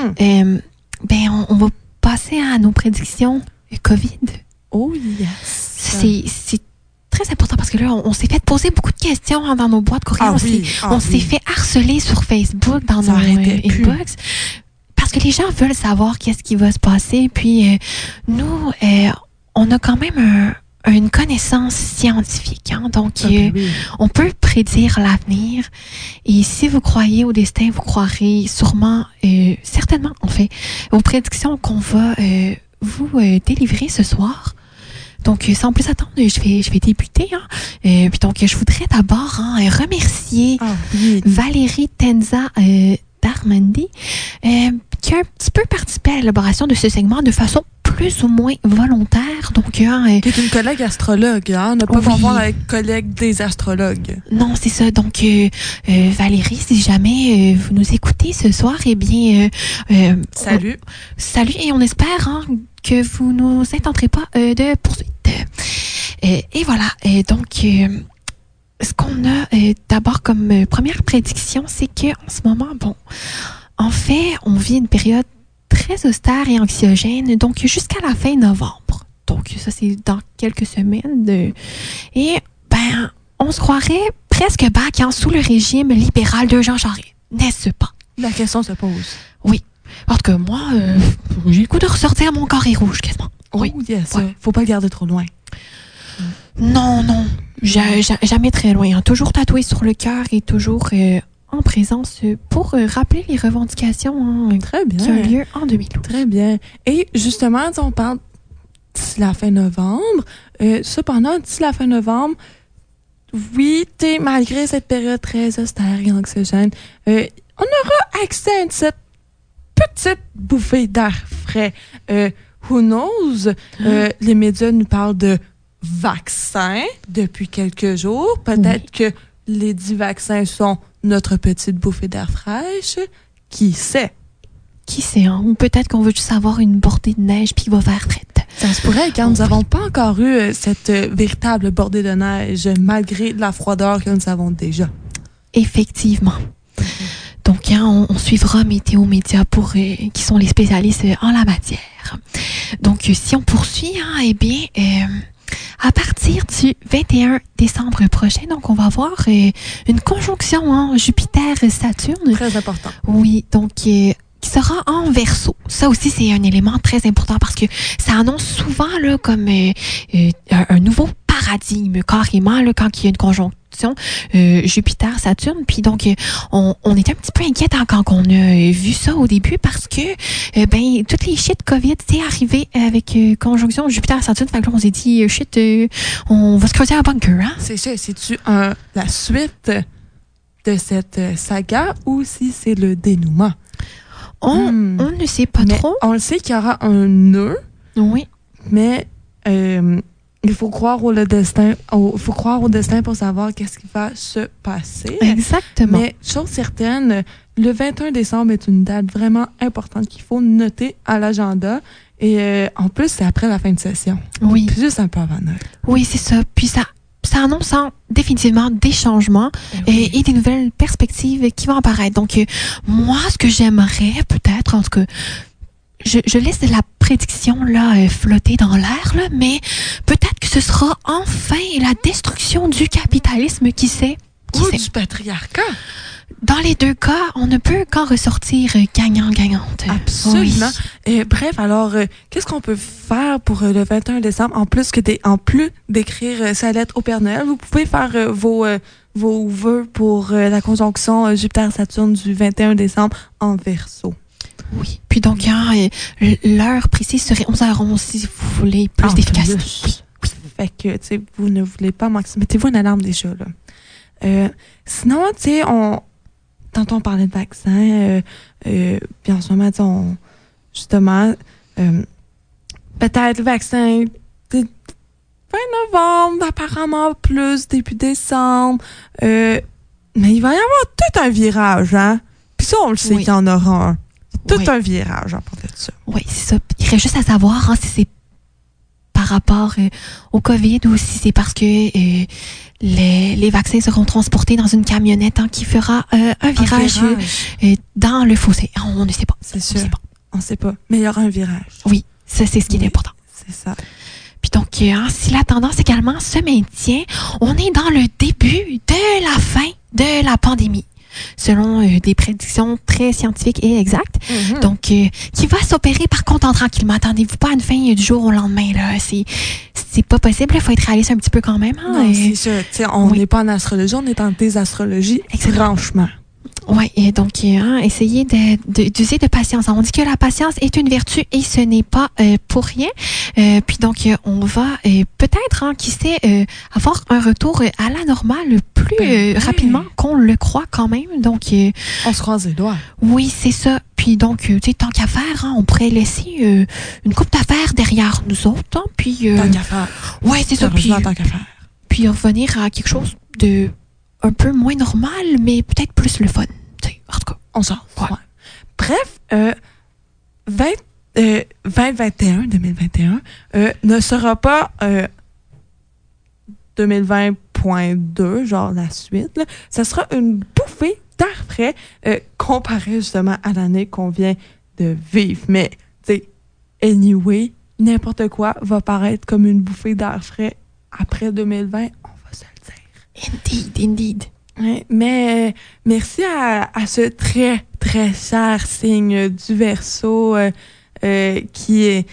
on va passer à nos prédictions COVID. Oh yes! C'est très important parce que là, on s'est fait poser beaucoup de questions dans nos boîtes courriel. On s'est fait harceler sur Facebook dans nos inbox. Parce que les gens veulent savoir qu'est-ce qui va se passer. Puis nous, on a quand même une connaissance scientifique. Hein? Donc, on peut prédire l'avenir. Et si vous croyez au destin, vous croirez sûrement, certainement, en fait, aux prédictions qu'on va vous délivrer ce soir. Donc, sans plus attendre, je vais débuter. Hein? Puis donc, je voudrais d'abord remercier Valérie Tenza Darmandi, qui a un petit peu participé à l'élaboration de ce segment de façon plus ou moins volontaire. Donc, qui est une collègue astrologue, hein? Ne pas confondre avec collègue des astrologues. Non, c'est ça. Donc, Valérie, si jamais vous nous écoutez ce soir, eh bien... salut. Salut, et on espère que vous ne nous intenterez pas de poursuite. Et voilà. Donc, ce qu'on a d'abord comme première prédiction, c'est qu'en ce moment, en fait, on vit une période très austère et anxiogène, donc jusqu'à la fin novembre. Donc, ça, c'est dans quelques semaines. Et, on se croirait presque back sous le régime libéral de Jean Charest, n'est-ce pas? La question se pose. Oui. Parce que moi, j'ai le goût de ressortir mon carré rouge, quasiment. Oui. Oh, yes. Ouais. Faut pas le garder trop loin. Non. Jamais très loin. Toujours tatoué sur le cœur et toujours en présence pour rappeler les revendications très bien. Qui ont lieu en 2012. Très bien. Et justement, on parle d'ici la fin novembre. Cependant, d'ici la fin novembre, oui, malgré cette période très austère et anxiogène, on aura accès à cette petite bouffée d'air frais. Who knows? Les médias nous parlent de vaccins depuis quelques jours. Peut-être que les 10 vaccins sont notre petite bouffée d'air fraîche. Qui sait? Qui sait, hein? Ou peut-être qu'on veut juste avoir une bordée de neige puis il va faire frette. Ça se pourrait, car nous n'avons pas encore eu cette véritable bordée de neige, malgré la froideur que nous avons déjà. Effectivement. Donc, on suivra Météo Média qui sont les spécialistes en la matière. Donc, si on poursuit, eh bien... à partir du 21 décembre prochain, donc on va avoir une conjonction Jupiter-Saturne. Très important. Oui, donc qui sera en Verseau. Ça aussi, c'est un élément très important parce que ça annonce souvent là, comme un nouveau paradigme, carrément, là, quand il y a une conjonction Jupiter-Saturne. Puis donc, on était un petit peu inquiète quand on a vu ça au début parce que, toutes les shit COVID, c'est arrivé avec conjonction Jupiter-Saturne. Fait que là, on s'est dit, on va se creuser un bunker, hein? C'est ça. C'est-tu la suite de cette saga ou si c'est le dénouement? On ne sait pas trop. On le sait qu'il y aura un nœud. Oui. Mais il faut croire au destin. Il faut croire au destin pour savoir qu'est-ce qui va se passer. Exactement. Mais chose certaine, le 21 décembre est une date vraiment importante qu'il faut noter à l'agenda. Et en plus, c'est après la fin de session. Oui. Puis juste un peu avant Noël. Oui, c'est ça. Puis ça annonce définitivement des changements et des nouvelles perspectives qui vont apparaître. Donc, moi, ce que j'aimerais peut-être, en tout cas, je laisse la prédiction là flotter dans l'air, là, mais peut-être que ce sera enfin la destruction du capitalisme, qui sait? Ou du patriarcat. Dans les deux cas, on ne peut qu'en ressortir gagnant-gagnante. Absolument. Oui. Bref, alors, qu'est-ce qu'on peut faire pour le 21 décembre? En plus d'écrire sa lettre au Père Noël, vous pouvez faire vos vœux pour la conjonction Jupiter-Saturne du 21 décembre en Verseau. Oui. Puis donc, l'heure précise serait 11h11 si vous voulez plus d'efficacité. Oui. Fait que, tu sais, vous ne voulez pas maximiser. Mettez-vous une alarme déjà, là. Sinon, tu sais, tantôt on parlait de vaccins, puis en ce moment, justement, peut-être le vaccin fin novembre, apparemment plus début décembre, mais il va y avoir tout un virage, hein? Puis ça, on le sait qu'il y en aura un. Tout un virage à part de ça. Oui, c'est ça. Il reste juste à savoir si c'est par rapport au COVID ou si c'est parce que les vaccins seront transportés dans une camionnette qui fera un virage dans le fossé. On ne sait pas. C'est sûr. On ne sait pas. Mais il y aura un virage. Oui, ça, c'est ce qui est important. C'est ça. Puis donc, si la tendance également se maintient, on est dans le début de la fin de la pandémie, selon des prédictions très scientifiques et exactes. Mm-hmm. Donc, qui va s'opérer par contre tranquillement. Attendez-vous pas à une fin du jour au lendemain, là. C'est pas possible. Il faut être réaliste un petit peu quand même. Hein, Non, c'est sûr. T'sais, on n'est pas en astrologie, on est en désastrologie. Exactement. Franchement. Oui, et donc, essayez d'user de patience. On dit que la patience est une vertu et ce n'est pas pour rien. Puis donc, on va peut-être, qui sait, avoir un retour à la normale plus rapidement qu'on le croit quand même. Donc, On se croise les doigts. oui, c'est ça. Puis donc, tu sais, tant qu'à faire, on pourrait laisser une couple d'affaires derrière nous autres. Hein, puis, Tant qu'à faire. ouais, c'est ça. Puis, Sérieusement, tant qu'à faire. puis revenir à quelque chose de un peu moins normal, mais peut-être plus le fun. Tu sais, en tout cas. On sort. Ouais. Ouais. Bref, 2021 ne sera pas 2020.2, genre la suite. Là. Ça sera une bouffée d'air frais comparée justement à l'année qu'on vient de vivre. Mais, tu sais, anyway, n'importe quoi va paraître comme une bouffée d'air frais après 2020, on va se le dire. Indeed. Ouais, mais merci à ce très, très cher signe du Verseau qui est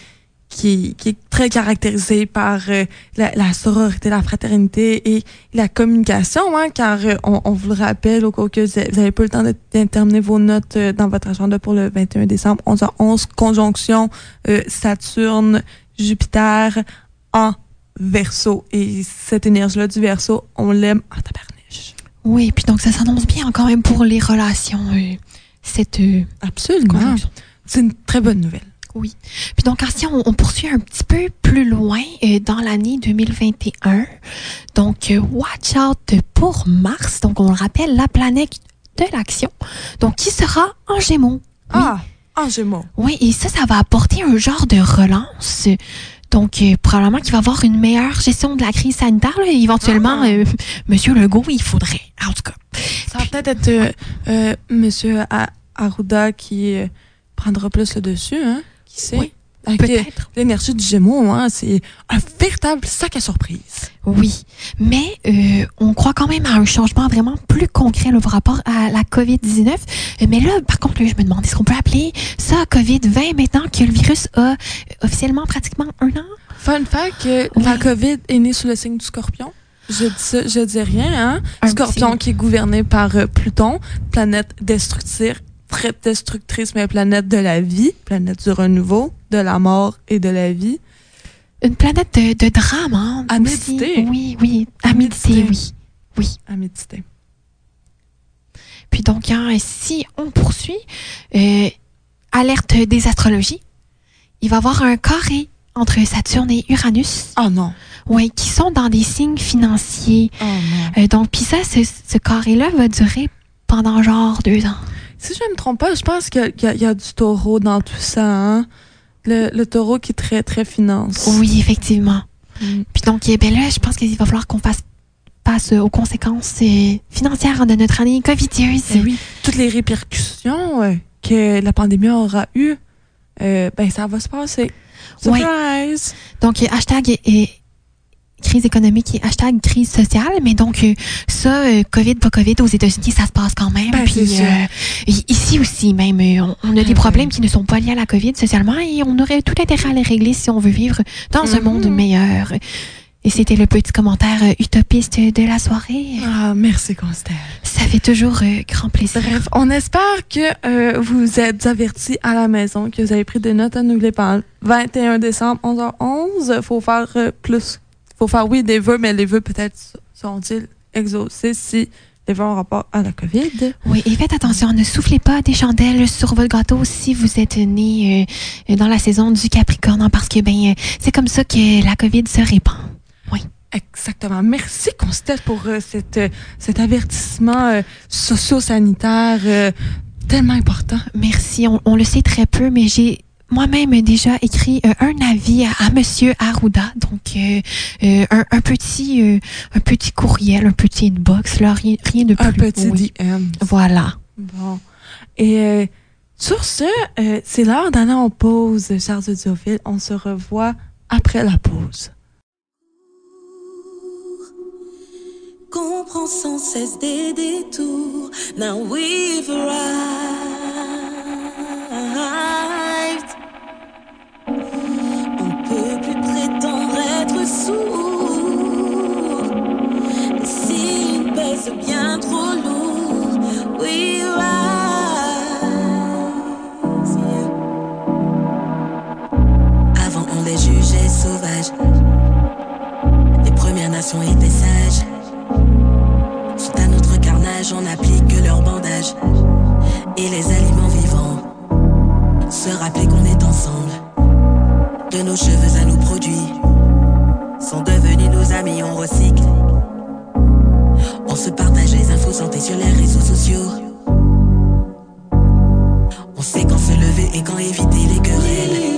très caractérisé par la sororité, la fraternité et la communication, hein, car on vous le rappelle, au cas où que vous n'avez pas le temps de terminer vos notes dans votre agenda pour le 21 décembre, 11h11, conjonction Saturne, Jupiter en Verseau. Et cette énergie-là du Verseau, on l'aime en tabarniche. Oui, puis donc ça s'annonce bien quand même pour les relations, cette Absolument. conjonction. C'est une très bonne nouvelle. Oui. Puis donc, si on poursuit un petit peu plus loin dans l'année 2021, donc watch out pour Mars, donc on le rappelle, la planète de l'action, donc qui sera en Gémeaux. Oui. Ah, en Gémeaux. Oui, et ça va apporter un genre de relance. Donc, probablement qu'il va y avoir une meilleure gestion de la crise sanitaire. Là, éventuellement, Monsieur Legault, il faudrait. En tout cas. Ça va peut-être être Monsieur Arruda qui prendra plus le dessus, hein? Qui sait? Oui, Avec peut-être. l'énergie du Gémeaux, hein, c'est un véritable sac à surprise. Oui, mais on croit quand même à un changement vraiment plus concret là, par rapport à la COVID-19. Mais là, par contre, là, je me demande, est-ce qu'on peut appeler ça COVID-20 maintenant que le virus a officiellement pratiquement 1 an? Fun fact, Oui. la COVID est née sous le signe du Scorpion. Je dis ça, je dis rien, hein? Un Scorpion petit- qui est gouverné par Pluton, planète destructrice, très destructrice, mais planète de la vie, planète du renouveau, de la mort et de la vie. Une planète de drame, hein? À aussi. méditer. Oui, à méditer, oui. Oui. À méditer. Puis donc, si on poursuit, alerte des astrologies, il va y avoir un carré entre Saturne et Uranus, Oh non. ouais, qui sont dans des signes financiers. Oh non. Donc, puis ça, ce carré-là va durer pendant genre 2 ans. Si je ne me trompe pas, je pense qu'il y a du taureau dans tout ça, hein? Le taureau qui est très, très finance. Oui, effectivement. Mm. Puis donc, ben là, je pense qu'il va falloir qu'on passe aux conséquences financières de notre année covidieuse. Eh oui, toutes les répercussions que la pandémie aura eues, ben ça va se passer. Ouais. Surprise! Donc, hashtag crise économique et hashtag crise sociale. Mais donc, ça, COVID, pas COVID, aux États-Unis, ça se passe quand même. Ben, Puis c'est sûr. ici aussi, même, on a des problèmes qui ne sont pas liés à la COVID socialement et on aurait tout intérêt à les régler si on veut vivre dans un monde meilleur. Et c'était le petit commentaire utopiste de la soirée. Ah, merci, Constelle. Ça fait toujours grand plaisir. Bref, on espère que vous êtes avertis à la maison, que vous avez pris des notes. N'oubliez pas, le 21 décembre, 11h11, faut faire faut faire, oui, des vœux, mais les vœux, peut-être, seront-ils exaucés si les vœux ont rapport à la COVID. Oui, et faites attention, ne soufflez pas des chandelles sur votre gâteau si vous êtes né dans la saison du Capricorne, hein, parce que c'est comme ça que la COVID se répand. Oui. Exactement. Merci, Constelle, pour cet avertissement socio-sanitaire tellement important. Merci, on le sait très peu, mais j'ai moi-même déjà écrit un avis à Monsieur Arruda, donc un petit courriel, un petit inbox, là, rien de plus. Un petit oui. DM. Voilà. Bon. Et sur ce, c'est l'heure d'aller en pause, chers audiophiles. On se revoit après la pause. qu'on prend sans cesse des détours. Now we've arrived. On peut plus prétendre être sourd. Et si une pèse bien trop lourd, we rise. Yeah. Avant on les jugeait sauvages. Les Premières Nations étaient sages. Suite à notre carnage, on applique leur bandage. Et les aliments vivants, se rappeler qu'on est ensemble. De nos cheveux à nos produits, sont devenus nos amis, on recycle. On se partage les infos santé sur les réseaux sociaux. On sait quand se lever et quand éviter les querelles.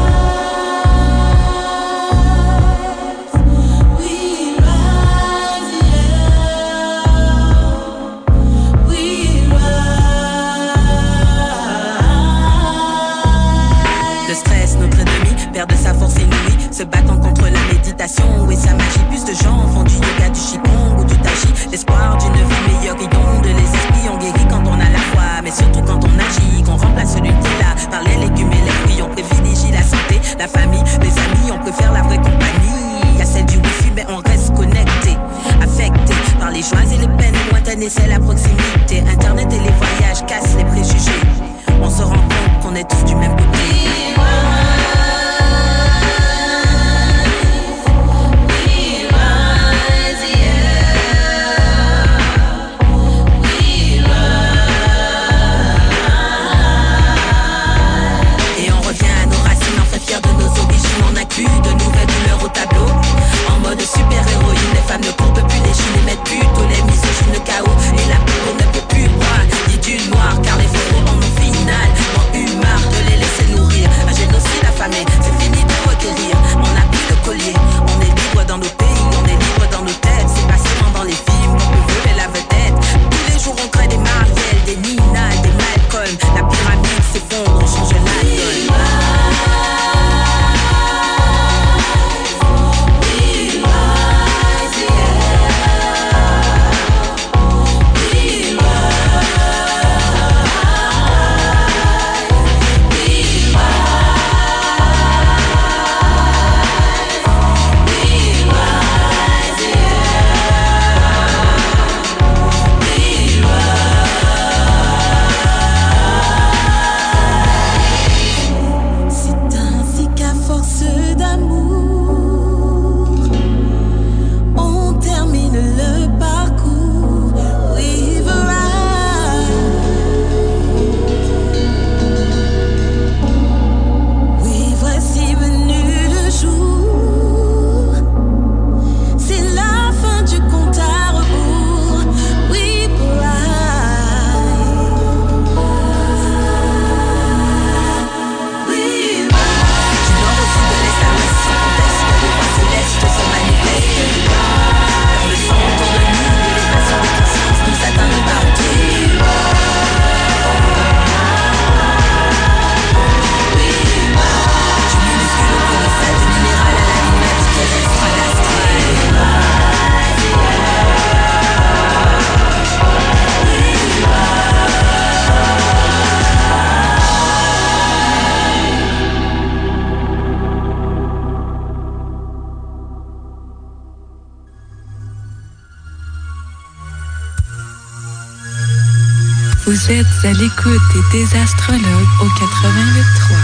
De sa force inouïe, se battant contre la méditation et sa magie. Plus de gens font du yoga, du qigong ou du tai chi. L'espoir d'une vie meilleure inonde les esprits. On guérit quand on a la foi, mais surtout quand on agit. Qu'on remplace celui qui l'a par les légumes et les fruits. On privilégie la santé, la famille, les amis. On préfère la vraie compagnie. Y'a celle du wifi, mais on reste connecté, affecté par les joies et les peines lointaines et c'est la proximité. Internet et les voyages cassent les préjugés. On se rend compte qu'on est tous du même côté. Plus de nouvelles douleurs au tableau. En mode super-héroïne, les femmes ne courent plus les chines et mettent plus tous les misogynes KO. Et la peau ne peut plus boire ni du noir, car les photos en au final n'ont eu marre de les laisser nourrir. Un génocide affamé, c'est fini de requérir. On a pris le collier, on est libre dans nos pays, on est libre dans nos têtes. C'est pas seulement dans les films qu'on peut voler la vedette. Tous les jours on crée des Marielle, des Nina, des Malcolm. La pyramide s'effondre, on change la donne. Vous êtes à l'écoute des Astrologues au 88.3.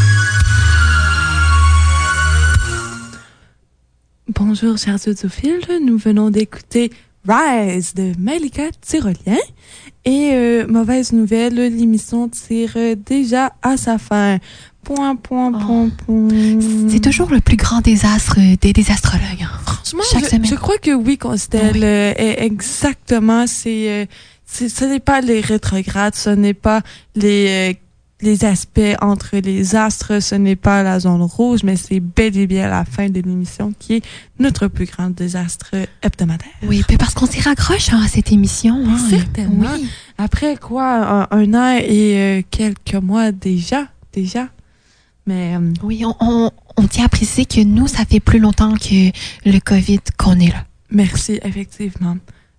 Bonjour, chers audiophiles. Nous venons d'écouter Rise de Malika Tyrolien. Et mauvaise nouvelle, l'émission tire déjà à sa fin. Point. C'est toujours le plus grand désastre des astrologues. Franchement, chaque semaine. Je crois que oui, Constelle. Oui. Exactement, ce n'est pas les rétrogrades, ce n'est pas les aspects entre les astres, ce n'est pas la zone rouge, mais c'est bel et bien la fin de l'émission qui est notre plus grand désastre hebdomadaire. Oui, puis parce qu'on s'y raccroche à cette émission. Certainement. Oui. Après quoi, un an et quelques mois déjà. Mais oui, on tient à préciser que nous, ça fait plus longtemps que le COVID qu'on est là. Merci, effectivement.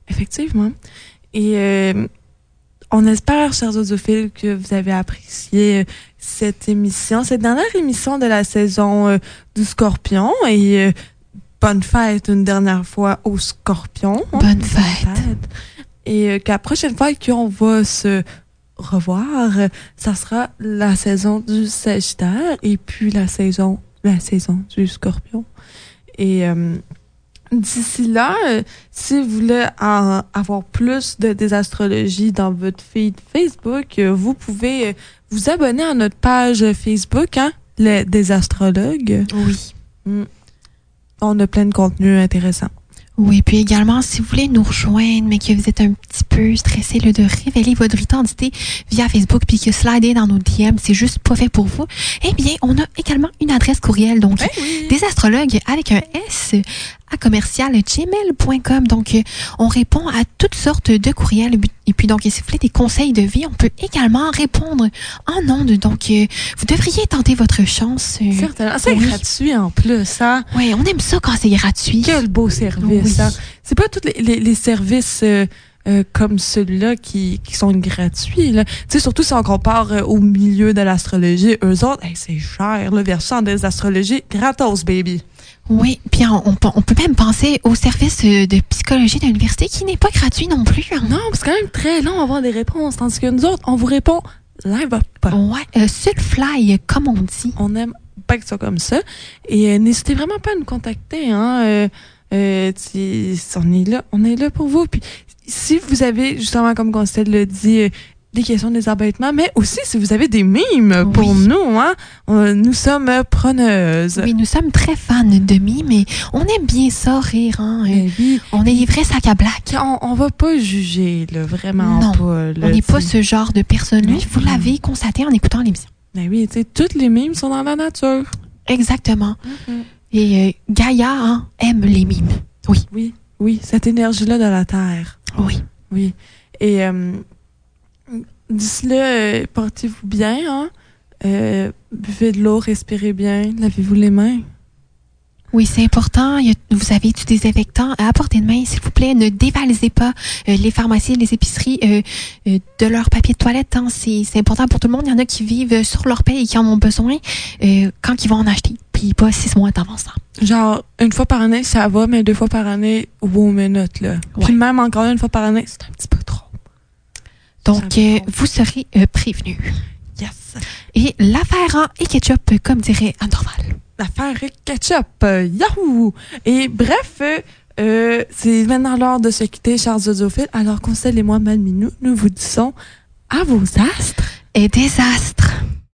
Effectivement. Et on espère, chers audiophiles, que vous avez apprécié cette dernière émission de la saison du Scorpion. Et bonne fête une dernière fois au Scorpion. Bonne fête. Et qu'à la prochaine fois qu'on va se revoir, ça sera la saison du Sagittaire et puis la saison du Scorpion. Et d'ici là, si vous voulez avoir plus de désastrologie dans votre feed Facebook, vous pouvez vous abonner à notre page Facebook, les Désastrologues. Oui. On a plein de contenus intéressants. Oui, puis également, si vous voulez nous rejoindre, mais que vous êtes un petit peu stressé de révéler votre identité via Facebook puis que slider dans nos DM, c'est juste pas fait pour vous, eh bien, on a également une adresse courriel, donc désastrologue avec un S à commercial@gmail.com. Donc, on répond à toutes sortes de courriels. Et puis, donc, si vous voulez des conseils de vie, on peut également répondre en ondes. Donc, vous devriez tenter votre chance. Certainement. C'est gratuit en plus, hein? Oui, on aime ça quand c'est gratuit. Quel beau service, hein? C'est pas tous les services comme celui-là qui sont gratuits, là. Tu sais, surtout si on compare au milieu de l'astrologie. Eux autres, c'est cher, le versant des astrologies, gratos, baby. Oui, puis on peut même penser au service de psychologie de l'université qui n'est pas gratuit non plus. Non, c'est quand même très long à avoir des réponses, tandis que nous autres, on vous répond live up. Ouais, sur le fly, comme on dit. On aime pas que ça comme ça. Et n'hésitez vraiment pas à nous contacter, hein. On est là pour vous. Puis si vous avez, justement, comme Constelle le dit, des questions, des embêtements, mais aussi si vous avez des mimes pour nous, hein, nous sommes preneuses. Oui, nous sommes très fans de mimes, et on aime bien ça, rire, hein. Oui. On est des vrais sacs à black. On va pas juger, là, vraiment non, pas. Là, on n'est pas ce genre de personne-là. Vous l'avez constaté en écoutant l'émission. Ben oui, tu sais, toutes les mimes sont dans la nature. Exactement. Et Gaïa aime les mimes. Oui. Oui, cette énergie-là de la Terre. Oui. Et d'ici là, portez-vous bien, hein? Buvez de l'eau, respirez bien, lavez-vous les mains. Oui, c'est important. Vous avez du désinfectant à portée de main. S'il vous plaît, ne dévalisez pas les pharmacies, les épiceries de leur papier de toilette. Hein. C'est important pour tout le monde. Il y en a qui vivent sur leur paie et qui en ont besoin quand ils vont en acheter. Puis pas 6 mois d'avance. Genre, une fois par année, ça va, mais 2 fois par année, wow, minute, là. Ouais. Puis même encore une fois par année, c'est un petit peu trop. Donc, vous serez prévenus. Yes. Et l'affaire et ketchup, comme dirait Anne-Dorval. L'affaire ketchup. Yahoo! Et bref, c'est maintenant l'heure de se quitter, chers audiophiles. Alors, Constelle et moi, Malminou, nous vous disons à vos astres et désastres.